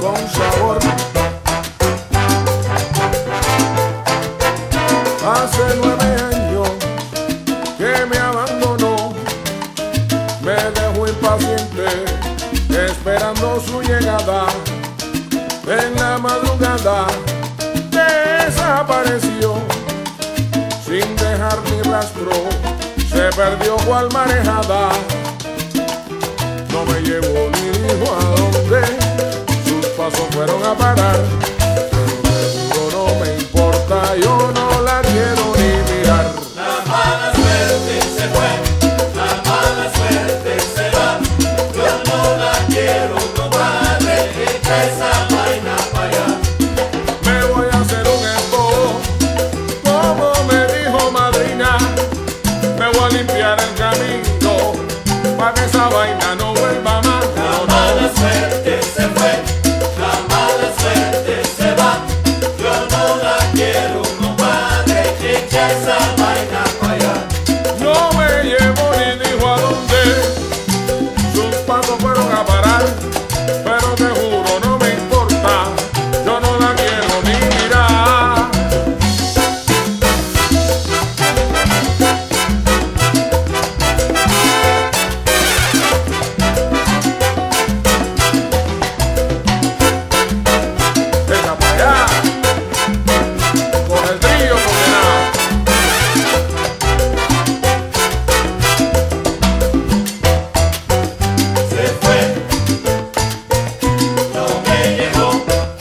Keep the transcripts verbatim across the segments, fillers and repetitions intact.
con sabor. Hace nueve años que me abandonó, me dejó impaciente esperando su llegada. En la madrugada desapareció sin dejar ni rastro, se perdió cual marejada. No me llevó ni dijo a dónde sus pasos fueron a parar. Pero no me importa, yo no la quiero ni mirar. La mala suerte se fue, la mala suerte se va. Yo no la quiero, compadre, echa esa vaina para allá. Me voy a hacer un esposo, como me dijo madrina. Me voy a limpiar el camino, para que esa vaina no vuelva más. La mala suerte se fue, la mala suerte se va. Yo no la quiero, compadre, echa esa vaina para allá. No me llevó ni dijo a dónde sus pasos fueron a parar. Pero te juro no me importa, yo no la quiero ni mirar. Echa pa' allá, coge el trillo condenado. Se fue, no me llegó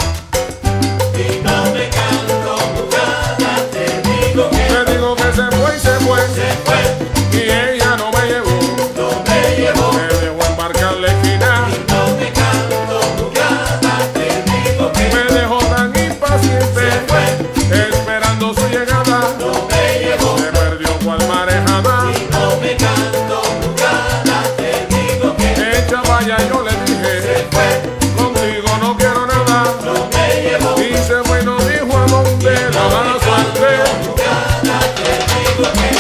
y no me canto jugada. Te digo que Te digo que se fue y se fue, se fue, y ella no me llevó. no me llevó Me dejó embarcar la esquina, y no me canto jugada. Te digo que me dejó tan impaciente se fue, esperando su llegada. no me llevó Se perdió cual marejada. y no me canto jugada. Te digo que Echa vaya, yo le se dije, fue, contigo no quiero nada. no me llevó Y se fue y no dijo a dónde, la mala suerte. jugada. Te digo que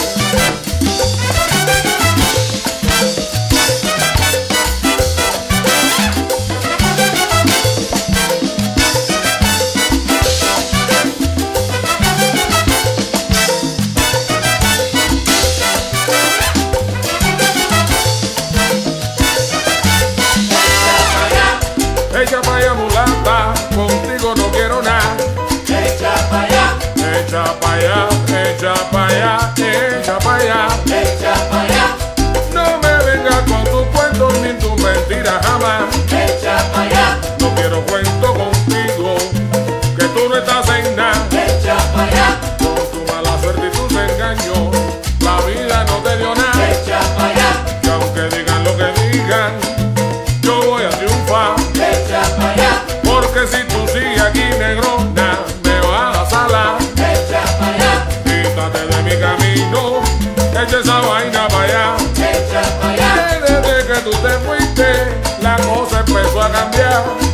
Echa pa' allá mulata, contigo no quiero nada. echa para allá, Echa pa' allá, echa pa' allá, echa pa' allá. echa para allá, No me vengas con tus cuentos ni tus mentiras jamás. echa para allá, No quiero cuento contigo, que tú no estás en nada. echa para allá, Con tu mala suerte y tus engaños, la vida no te dio nada. echa para allá, Y aunque digan lo que digan, yo voy a triunfar. echa para allá, Porque si tú sigues aquí, negrona, me vas a salar. echa para allá, Quítate de mi camino, echa esa vaina para allá. echa para allá. Que desde que tú te fuiste, la cosa empezó a cambiar.